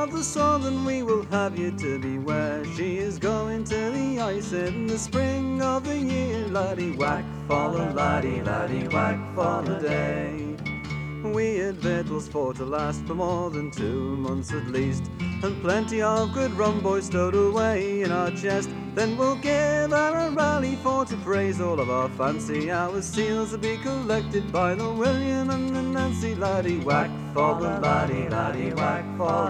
of the Southern, we will have you to beware. She is going to the ice in the spring of the year. Laddie whack, fall a laddie, laddie whack, fall a day. We had victuals for to last for more than 2 months at least, and plenty of good rum boys stowed away in our chest. Then we'll give her a rally for to praise all of our fancy hours. Seals will be collected by the William and the Nancy. Laddie whack, fall the laddie, laddie whack, fall